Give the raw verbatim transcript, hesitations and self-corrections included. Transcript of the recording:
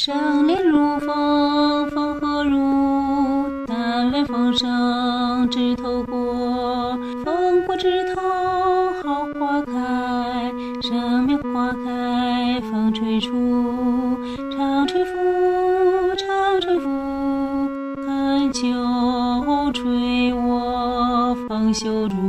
生莲如风，风和入，淡来风生枝头过。风过枝头好花开，生命花开风吹出。长吹拂，长吹拂，寒秋吹我风袖住。